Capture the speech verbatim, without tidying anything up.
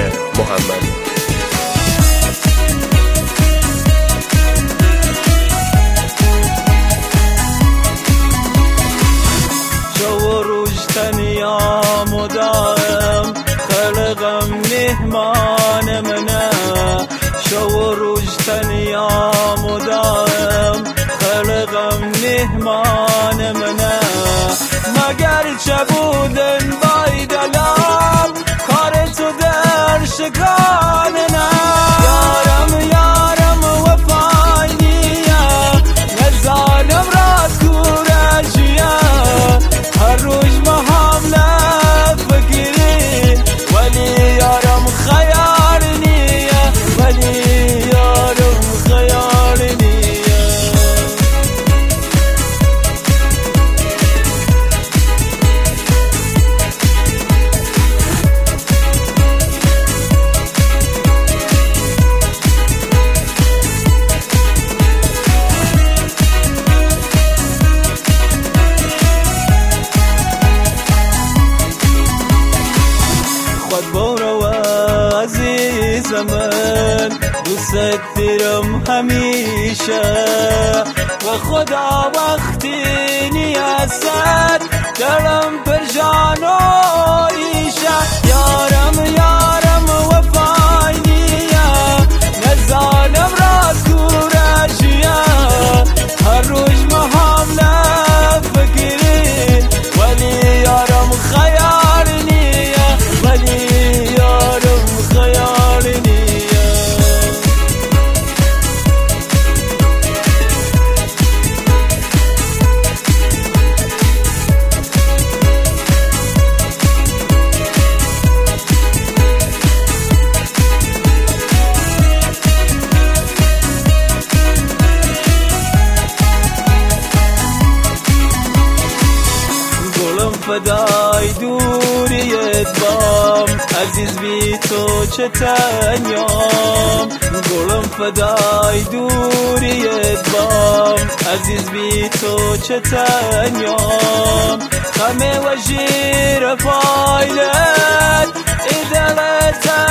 محمدی. تنیا مدام خلقم مهمان منه، شو روز تنیا مدام خلقم مهمان منه، مگر چه بودن بای دلال کار تو در شکان نه. یارم یارم وفای نیه نزانم راست کورجیه، هر روز من دوست دارم همیشه و خدا وقتی نیست دلم پرشان و ایشه. یارم یارم وفای نیه نزانم راست کورجیه، هر روز محامله فکری ولی یارم خیال نیه، ولی یارم خیال نیه. فدای دوریت بام عزیز بی تو چه تنیام، گلم فدای دوریت بام عزیز بی تو چه تنیام، خمه و جیر فایلت ایدلت